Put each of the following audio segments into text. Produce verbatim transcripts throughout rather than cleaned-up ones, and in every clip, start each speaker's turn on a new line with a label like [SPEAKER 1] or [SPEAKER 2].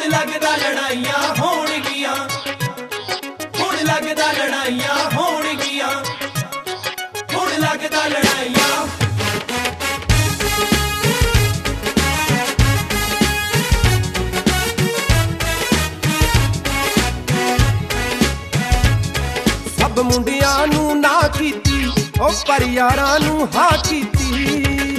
[SPEAKER 1] लगदा लड़ाइयां होणगियां, हुण लगदा लड़ाइयां होणगियां, हुण लगदा लड़ाइयां। सब मुंडियां नू ना कीती ओ पर यारां नू हां कीती।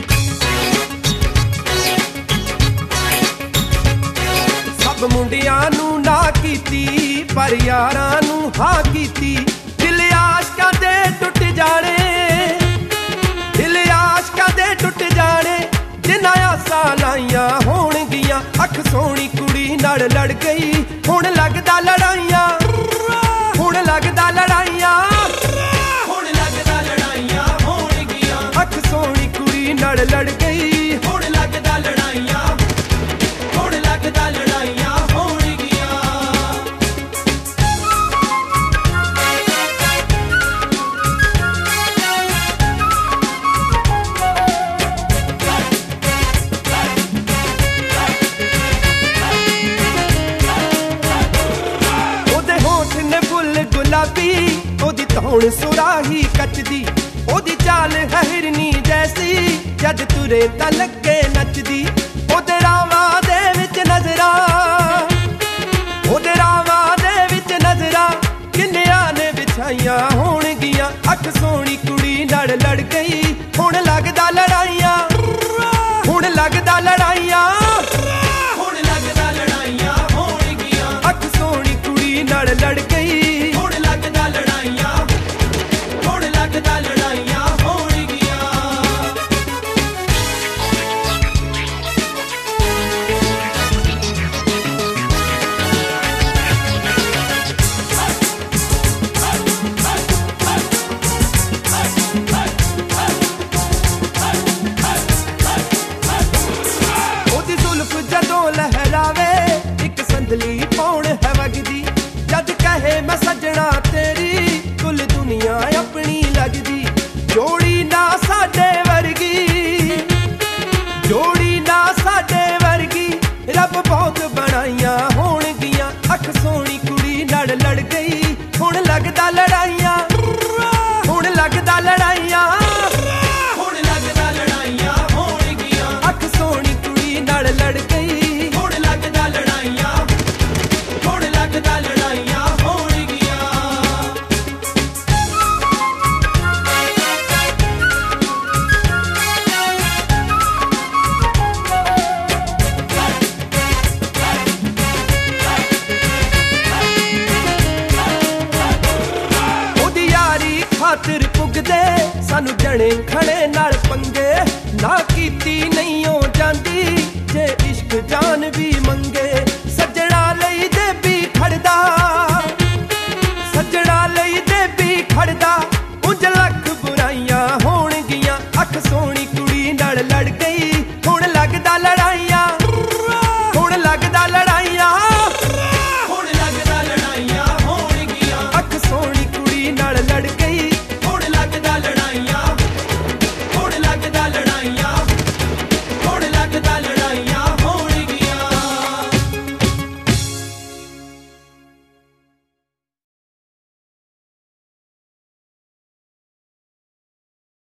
[SPEAKER 1] सब मुंडियां नू ना कीती पर यारां नू हां कीती। दिल आशकां दे टुट जाने, दिल आशकां दे टुट जाने, जिन्हां आसां लाइयां होणगियां। अख सोहणी कुड़ी नाल लड़ गई, हुण लगदा लड़ाइयां, हुण लगदा लड़ाइयां, हुण लगदा लड़ाइयां होणगियां। अख सोहणी कुड़ी नाल लड़ गई, हुण लगदा लड़ाइयां, हुण लगदा लड़ाइयां होणगियां। ओदे होठ ने फुल गुलाबी, ओदी धौण सुराही कचदी, ओदी चाल है हिरनी जैसी, जद तुरे तां लगे नचदी। ओदे रावां दे विच नजरां, ओदे रावां दे विच नजरां, किन्नियां ने बिछाइयां होणगियां। अख सोहणी कुड़ी नाल लड़ गई, हुण लगदा लड़ाइयां, हुण लगदा लड़ाइयां, हुण लगदा लड़ाइयां होणगियां। अख सोहणी कुड़ी नाल लड़ गई, हुण लगदा लड़ाइयां, हुण लगदा लड़ाइयां होणगियां। ओदी जुल्फ जदों लहरावे, इक संदली पौण है वगदी, जद कहे मैं सजना तेरी, कुल दुनिया अपनी लगदी। जोड़ी ना साडे वर्गी, जोड़ी ना साडे वर्गी, रब बहुत बनाइयां होणगियां। अख सोहणी कुड़ी नाल लड़ गई, हुण लगदा लड़ाइयां, हुण लगदा लड़ाइयां, हुण लगदा लड़ाइयां होणगियां। अख सोहणी कुड़ी नाल लड़ गई, हुण लगदा लड़ाइयां, हुण लगदा लड़ाइयां होणगियां। ओदी यारी खातिर पुगदे सानू जने खड़े नाल पंगे, ना कीती नहीं हो जांदी जे इश्क जान भी मंगे। सजणा लई दे भी खड़दा, सजणा लई दे भी खड़दा, उंज लख बुराइयां होणगियां। अख सोहणी कुड़ी नाल लड़ गई,